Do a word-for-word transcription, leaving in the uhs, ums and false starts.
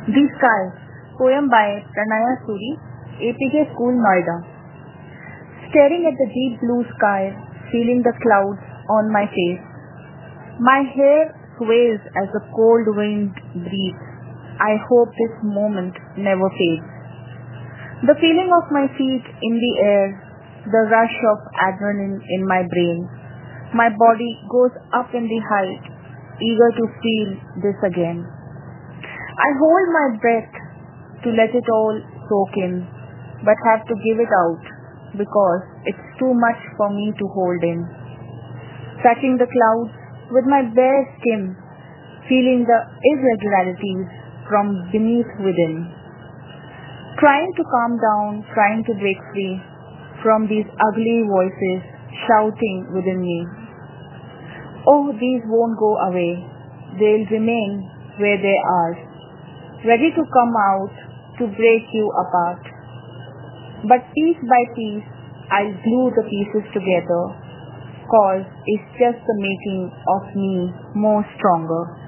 The Sky, poem by Pranaya Suri, A P K School, Noida. Staring at the deep blue sky, feeling the clouds on my face. My hair sways as the cold wind breathes. I hope this moment never fades. The feeling of my feet in the air, the rush of adrenaline in my brain. My body goes up in the height, eager to feel this again. I hold my breath to let it all soak in, but have to give it out because it's too much for me to hold in. Touching the clouds with my bare skin, feeling the irregularities from beneath within. Trying to calm down, trying to break free from these ugly voices shouting within me. Oh, these won't go away. They'll remain where they are, ready to come out to break you apart. But piece by piece, I'll glue the pieces together, cause it's just the making of me more stronger.